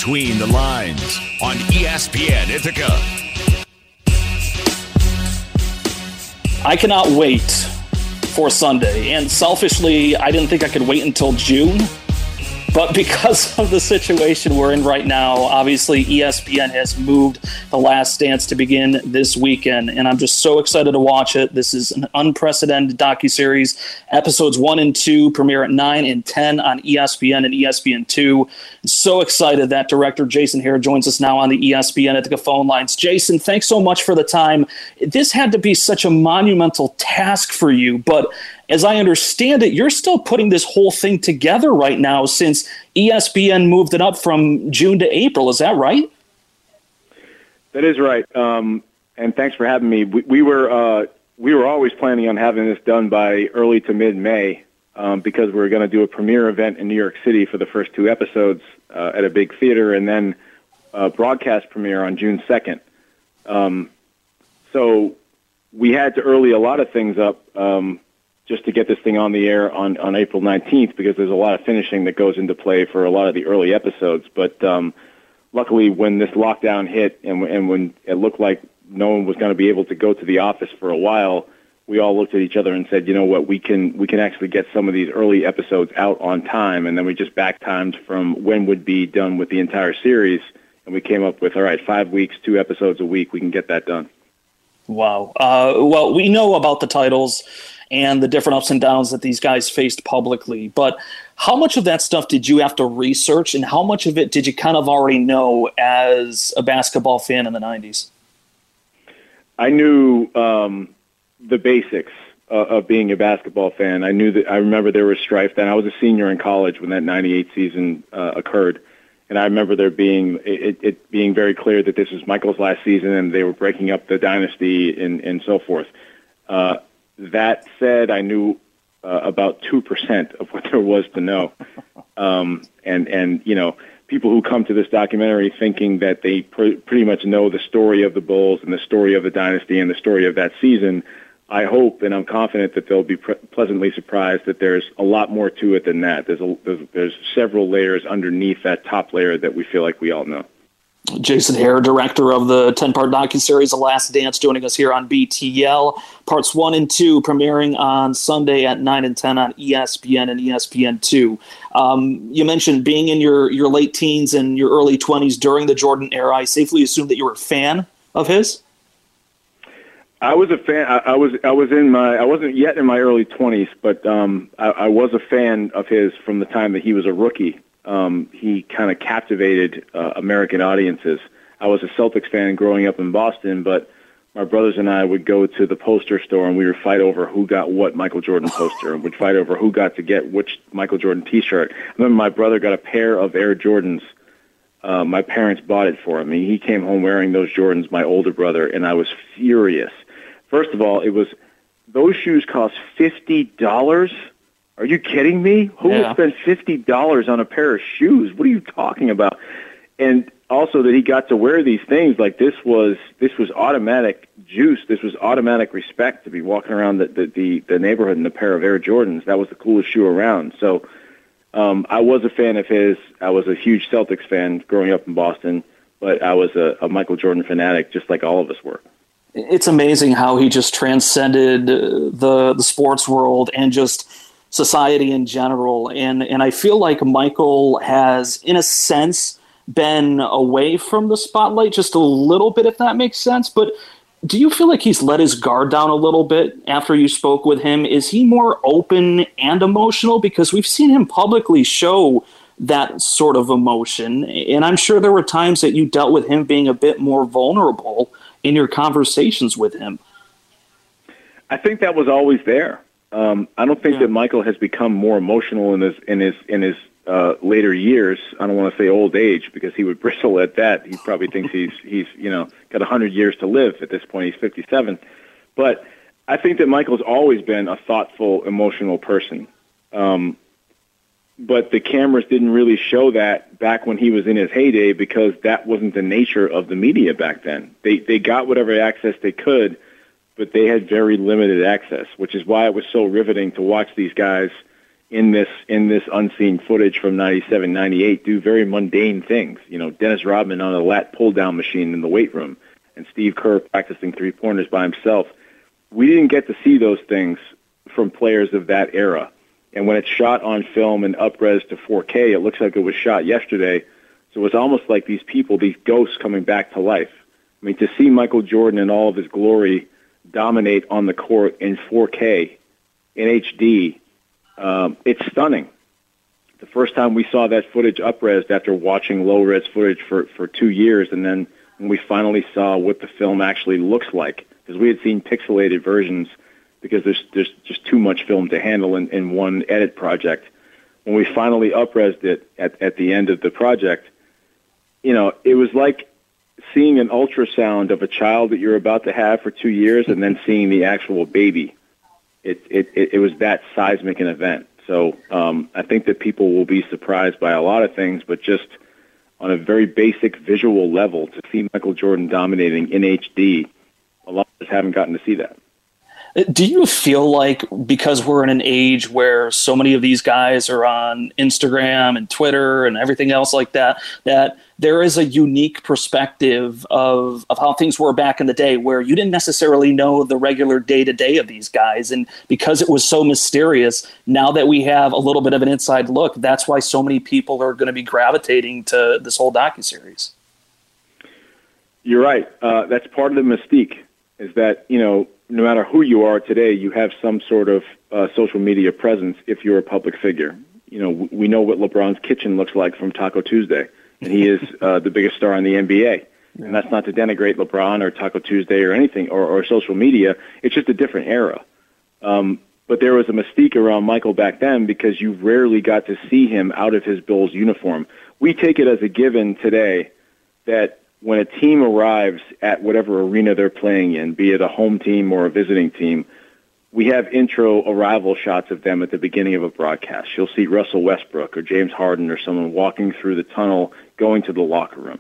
Between the Lines on ESPN Ithaca. I cannot wait for Sunday. And selfishly, I didn't think I could wait until June. But because of the situation we're in right now, obviously ESPN has moved The Last Dance to begin this weekend, and I'm just so excited to watch it. This is an unprecedented docuseries. Episodes 1 and 2 premiere at 9 and 10 on ESPN and ESPN2. So excited that director Jason Hehir joins us now on the ESPN Ithaca phone lines. Jason, thanks so much for the time. This had to be such a monumental task for you, but as I understand it, you're still putting this whole thing together right now since ESPN moved it up from June to April. Is that right? That is right. And thanks for having me. We were always planning on having this done by early to mid-May because we were going to do a premiere event in New York City for the first 2 episodes at a big theater and then a broadcast premiere on June 2nd. So we had to early a lot of things up just to get this thing on the air on April 19th because there's a lot of finishing that goes into play for a lot of the early episodes. But luckily, when this lockdown hit and when it looked like no one was going to be able to go to the office for a while, we all looked at each other and said, you know what, we can actually get some of these early episodes out on time. And then we just back-timed from when would be done with the entire series. And we came up with, all right, 5 weeks, 2 episodes a week. We can get that done. Wow. Well, we know about the titles and the different ups and downs that these guys faced publicly. But how much of that stuff did you have to research, and how much of it did you kind of already know as a basketball fan in the 90s? I knew the basics of being a basketball fan. I remember there was strife then. I was a senior in college when that 98 season occurred. And I remember there being it being very clear that this was Michael's last season and they were breaking up the dynasty and so forth. That said, I knew about 2% of what there was to know. And you know, people who come to this documentary thinking that they pretty much know the story of the Bulls and the story of the dynasty and the story of that season, I hope and I'm confident that they'll be pleasantly surprised that there's a lot more to it than that. There's several layers underneath that top layer that we feel like we all know. Jason Hehir, director of the 10-part docuseries The Last Dance, joining us here on BTL. Parts 1 and 2 premiering on Sunday at 9 and 10 on ESPN and ESPN2. You mentioned being in your late teens and your early 20s during the Jordan era. I safely assume that you were a fan of his? I was a fan. I wasn't yet in my early 20s, but I was a fan of his from the time that he was a rookie. He kind of captivated American audiences. I was a Celtics fan growing up in Boston, but my brothers and I would go to the poster store and we would fight over who got what Michael Jordan poster and would fight over who got to get which Michael Jordan T-shirt. I remember my brother got a pair of Air Jordans. My parents bought it for him. He came home wearing those Jordans, my older brother, and I was furious. First of all, those shoes cost $50. Are you kidding me? Who would spend $50 on a pair of shoes? What are you talking about? And also that he got to wear these things like this was automatic juice. This was automatic respect to be walking around the neighborhood in a pair of Air Jordans. That was the coolest shoe around. So I was a fan of his. I was a huge Celtics fan growing up in Boston, but I was a Michael Jordan fanatic just like all of us were. It's amazing how he just transcended the sports world and just society in general. And I feel like Michael has, in a sense, been away from the spotlight just a little bit, if that makes sense. But do you feel like he's let his guard down a little bit after you spoke with him? Is he more open and emotional? Because we've seen him publicly show that sort of emotion. And I'm sure there were times that you dealt with him being a bit more vulnerable in your conversations with him. I think that was always there. I don't think that Michael has become more emotional in his later years. I don't want to say old age because he would bristle at that. He probably thinks he's got 100 years to live at this point. He's 57. But I think that Michael's always been a thoughtful, emotional person. But the cameras didn't really show that back when he was in his heyday because that wasn't the nature of the media back then. They got whatever access they could, but they had very limited access, which is why it was so riveting to watch these guys in this unseen footage from 97, 98 do very mundane things. Dennis Rodman on a lat pull-down machine in the weight room and Steve Kerr practicing three-pointers by himself. We didn't get to see those things from players of that era. And when it's shot on film and up-res to 4K, it looks like it was shot yesterday. So it's almost like these people, these ghosts coming back to life. I mean, to see Michael Jordan in all of his glory dominate on the court in 4K, in HD, it's stunning. The first time we saw that footage up-resed after watching low-res footage for 2 years, and then when we finally saw what the film actually looks like, because we had seen pixelated versions because there's just too much film to handle in one edit project. When we finally up-resed it at the end of the project, it was like seeing an ultrasound of a child that you're about to have for 2 years and then seeing the actual baby. It was that seismic an event. So I think that people will be surprised by a lot of things, but just on a very basic visual level, to see Michael Jordan dominating in HD, a lot of us haven't gotten to see that. Do you feel like, because we're in an age where so many of these guys are on Instagram and Twitter and everything else like that, that there is a unique perspective of how things were back in the day, where you didn't necessarily know the regular day-to-day of these guys? And because it was so mysterious, now that we have a little bit of an inside look, that's why so many people are going to be gravitating to this whole docuseries. You're right. That's part of the mystique, is that, no matter who you are today, you have some sort of social media presence if you're a public figure. We know what LeBron's kitchen looks like from Taco Tuesday, and he is the biggest star in the NBA. Yeah. And that's not to denigrate LeBron or Taco Tuesday or anything, or social media. It's just a different era. But there was a mystique around Michael back then because you rarely got to see him out of his Bulls uniform. We take it as a given today that when a team arrives at whatever arena they're playing in, be it a home team or a visiting team, we have intro arrival shots of them at the beginning of a broadcast. You'll see Russell Westbrook or James Harden or someone walking through the tunnel going to the locker room.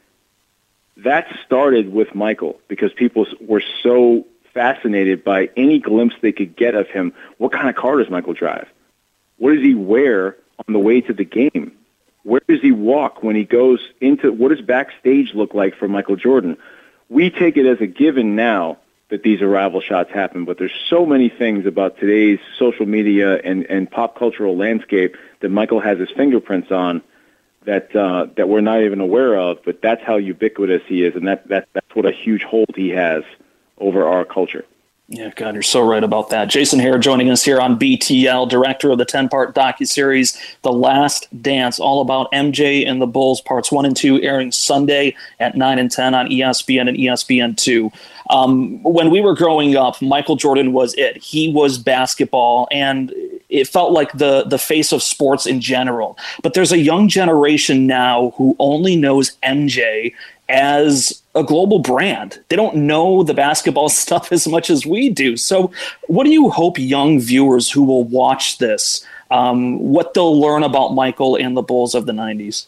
That started with Michael because people were so fascinated by any glimpse they could get of him. What kind of car does Michael drive? What does he wear on the way to the game? Where does he walk when he goes into, what does backstage look like for Michael Jordan? We take it as a given now that these arrival shots happen, but there's so many things about today's social media and pop cultural landscape that Michael has his fingerprints on that we're not even aware of, but that's how ubiquitous he is, and that's what a huge hold he has over our culture. Yeah, God, you're so right about that. Jason Hehir joining us here on BTL, director of the 10-part docuseries The Last Dance, all about MJ and the Bulls, parts 1 and 2, airing Sunday at 9 and 10 on ESPN and ESPN2. When we were growing up, Michael Jordan was it. He was basketball, and it felt like the face of sports in general. But there's a young generation now who only knows MJ as a global brand. They don't know the basketball stuff as much as we do. So what do you hope young viewers who will watch this, what they'll learn about Michael and the Bulls of the 90s?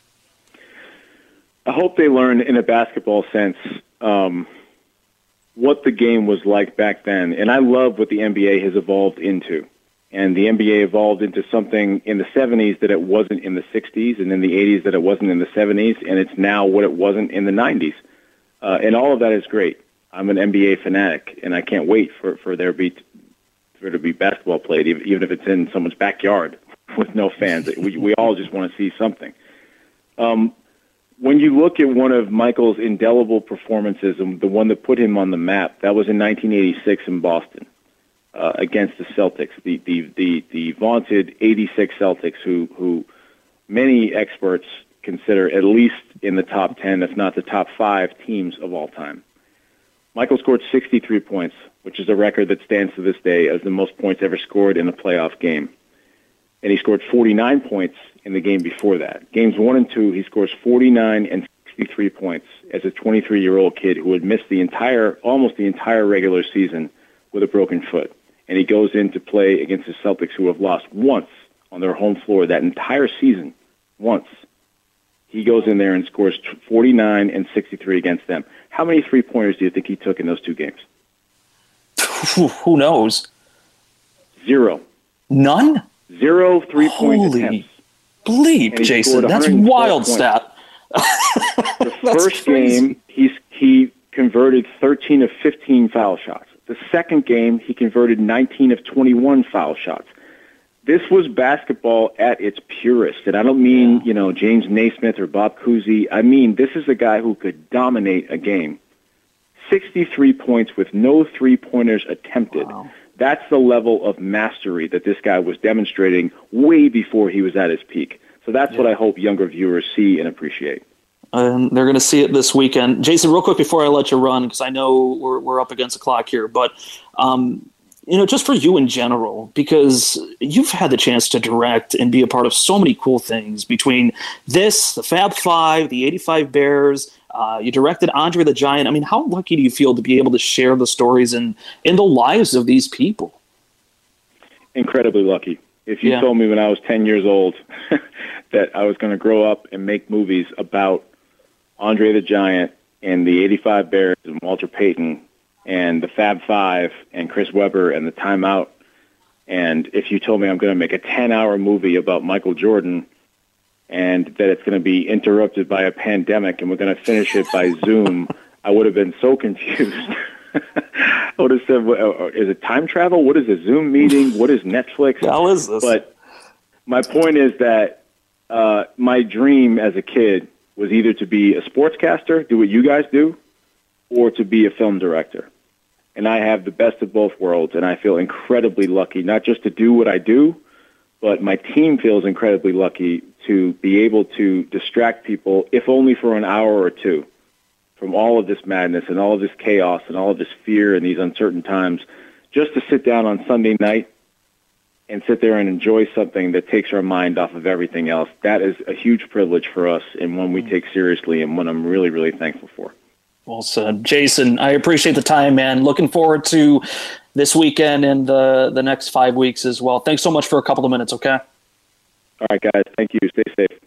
I hope they learn in a basketball sense what the game was like back then. And I love what the NBA has evolved into. And the NBA evolved into something in the 70s that it wasn't in the 60s, and in the 80s that it wasn't in the 70s, and it's now what it wasn't in the 90s. And all of that is great. I'm an NBA fanatic, and I can't wait for there to be basketball played, even if it's in someone's backyard with no fans. We all just want to see something. When you look at one of Michael's indelible performances, and the one that put him on the map, that was in 1986 in Boston. Against the Celtics, the vaunted 86 Celtics, who many experts consider at least in the top 10, if not the top 5 teams of all time. Michael scored 63 points, which is a record that stands to this day as the most points ever scored in a playoff game. And he scored 49 points in the game before that. Games 1 and 2, he scores 49 and 63 points as a 23-year-old kid who had missed almost the entire regular season with a broken foot. And he goes in to play against the Celtics, who have lost once on their home floor that entire season. Once. He goes in there and scores 49 and 63 against them. How many three-pointers do you think he took in those 2 games? Who knows? 0. None? 0 3-point Holy attempts. bleep, Jason. That's wild points. Stat. The first game, he converted 13 of 15 foul shots. The second game, he converted 19 of 21 foul shots. This was basketball at its purest. And I don't mean, James Naismith or Bob Cousy. I mean, this is a guy who could dominate a game. 63 points with no three-pointers attempted. Wow. That's the level of mastery that this guy was demonstrating way before he was at his peak. So that's what I hope younger viewers see and appreciate. And they're going to see it this weekend. Jason, real quick before I let you run, because I know we're up against the clock here, but just for you in general, because you've had the chance to direct and be a part of so many cool things between this, the Fab Five, the 85 Bears. You directed Andre the Giant. I mean, how lucky do you feel to be able to share the stories and in the lives of these people? Incredibly lucky. If you told me when I was 10 years old that I was going to grow up and make movies about Andre the Giant and the 85 Bears and Walter Payton and the Fab Five and Chris Webber and the Timeout, and if you told me I'm going to make a 10-hour movie about Michael Jordan and that it's going to be interrupted by a pandemic and we're going to finish it by Zoom, I would have been so confused. I would have said, is it time travel? What is a Zoom meeting? What is Netflix? How is this? But my point is that my dream as a kid was either to be a sportscaster, do what you guys do, or to be a film director. And I have the best of both worlds, and I feel incredibly lucky, not just to do what I do, but my team feels incredibly lucky to be able to distract people, if only for an hour or two, from all of this madness and all of this chaos and all of this fear and these uncertain times, just to sit down on Sunday night and sit there and enjoy something that takes our mind off of everything else. That is a huge privilege for us and one we take seriously and one I'm really, really thankful for. Well said. Jason, I appreciate the time, man. Looking forward to this weekend and the next 5 weeks as well. Thanks so much for a couple of minutes, okay? All right, guys. Thank you. Stay safe.